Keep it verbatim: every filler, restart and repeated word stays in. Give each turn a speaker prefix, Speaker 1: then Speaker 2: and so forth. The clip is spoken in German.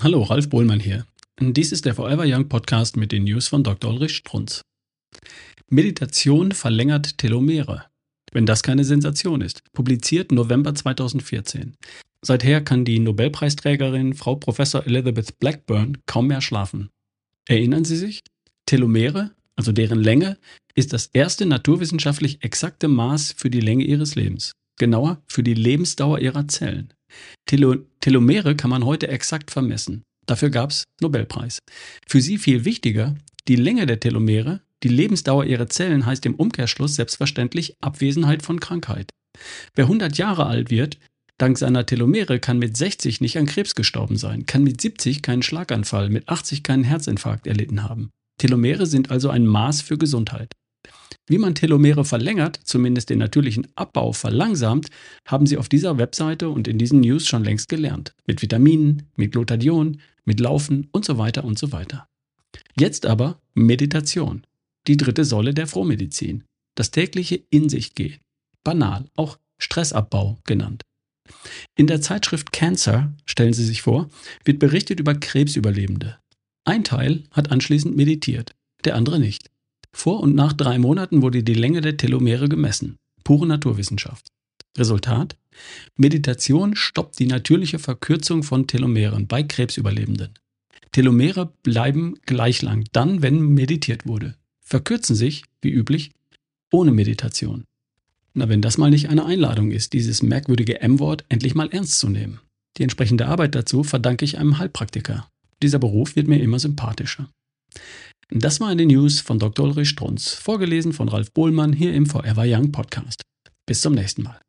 Speaker 1: Hallo, Ralf Bohlmann hier. Dies ist der Forever Young Podcast mit den News von Doktor Ulrich Strunz. Meditation verlängert Telomere. Wenn das keine Sensation ist. Publiziert November zweitausendvierzehn. Seither kann die Nobelpreisträgerin Frau Professor Elizabeth Blackburn kaum mehr schlafen. Erinnern Sie sich? Telomere, also deren Länge, ist das erste naturwissenschaftlich exakte Maß für die Länge Ihres Lebens. Genauer für die Lebensdauer Ihrer Zellen. Telo- Telomere kann man heute exakt vermessen. Dafür gab es Nobelpreis. Für sie viel wichtiger, die Länge der Telomere, die Lebensdauer ihrer Zellen heißt im Umkehrschluss selbstverständlich Abwesenheit von Krankheit. Wer hundert Jahre alt wird, dank seiner Telomere kann mit sechzig nicht an Krebs gestorben sein, kann mit siebzig keinen Schlaganfall, mit achtzig keinen Herzinfarkt erlitten haben. Telomere sind also ein Maß für Gesundheit. Wie man Telomere verlängert, zumindest den natürlichen Abbau verlangsamt, haben Sie auf dieser Webseite und in diesen News schon längst gelernt. Mit Vitaminen, mit Glutathion, mit Laufen und so weiter und so weiter. Jetzt aber Meditation. Die dritte Säule der Frohmedizin. Das tägliche In sich gehen. Banal, auch Stressabbau genannt. In der Zeitschrift Cancer, stellen Sie sich vor, wird berichtet über Krebsüberlebende. Ein Teil hat anschließend meditiert, der andere nicht. Vor und nach drei Monaten wurde die Länge der Telomere gemessen. Pure Naturwissenschaft. Resultat? Meditation stoppt die natürliche Verkürzung von Telomeren bei Krebsüberlebenden. Telomere bleiben gleich lang, dann, wenn meditiert wurde. Verkürzen sich, wie üblich, ohne Meditation. Na, wenn das mal nicht eine Einladung ist, dieses merkwürdige M-Wort endlich mal ernst zu nehmen. Die entsprechende Arbeit dazu verdanke ich einem Heilpraktiker. Dieser Beruf wird mir immer sympathischer. Das war eine News von Doktor Ulrich Strunz, vorgelesen von Ralf Bohlmann hier im Forever Young Podcast. Bis zum nächsten Mal.